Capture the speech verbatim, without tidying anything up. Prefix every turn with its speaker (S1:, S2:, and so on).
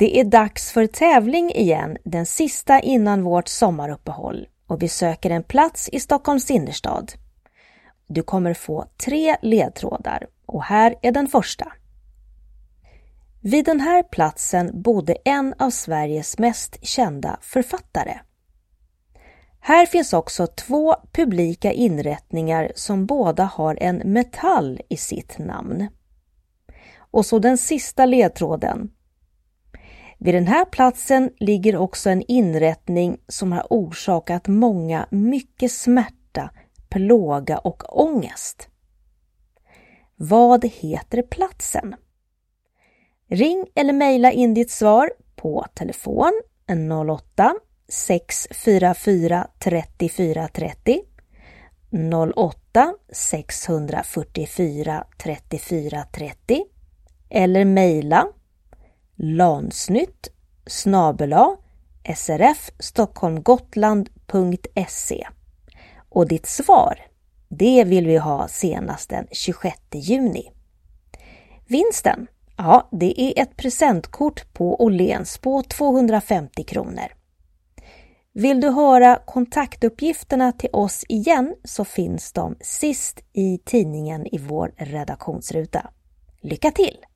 S1: Det är dags för tävling igen, den sista innan vårt sommaruppehåll, och vi söker en plats i Stockholms innerstad. Du kommer få tre ledtrådar och här är den första. Vid den här platsen bodde en av Sveriges mest kända författare. Här finns också två publika inrättningar som båda har en metall i sitt namn. Och så den sista ledtråden. Vid den här platsen ligger också en inrättning som har orsakat många mycket smärta, plåga och ångest. Vad heter platsen? Ring eller mejla in ditt svar på telefon noll åtta sex fyra fyra tre fyra tre noll noll åtta sex fyra fyra tre fyra tre noll eller mejla lansnytt snabel-a srfstockholmgotland.se. Och ditt svar, det vill vi ha senast den tjugosjätte juni. Vinsten, ja, det är ett presentkort på Åhléns på tvåhundrafemtio kronor. Vill du höra kontaktuppgifterna till oss igen så finns de sist i tidningen i vår redaktionsruta. Lycka till!